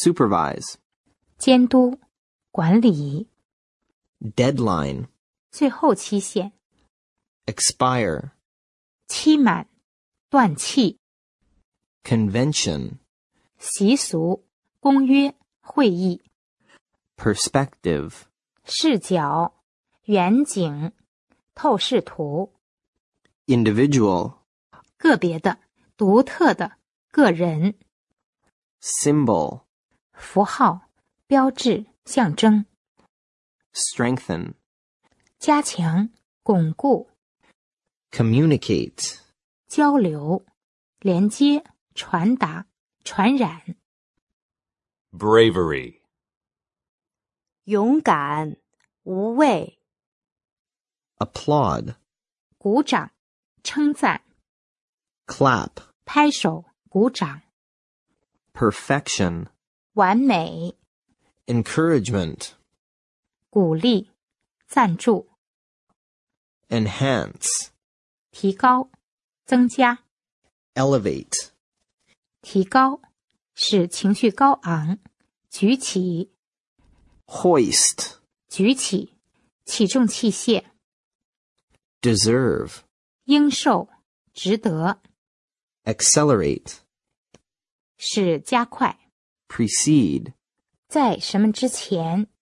supervise, 监督、管理。 deadline, 最后期限， expire, 期满、断气。 convention, 习俗、公约、会议。 perspective, 视角、远景、透视图。 individual, 个别的、独特的、个人。 symbol, 符号、标志、象征。 strengthen, 加强、巩固。 communicate, 交流、连接、传达、传染。 bravery, 勇敢、无畏。 applaud, 鼓掌、称赞。 clap, 拍手、鼓掌。 perfection, 完美。 encouragement, 鼓励、赞助。 enhance, 提高、增加。 elevate, 提高，使情绪高昂。举起、 hoist, 举起，起重器械。 deserve, 应受、值得。 accelerate, 使加快。 precede, 在什么之前。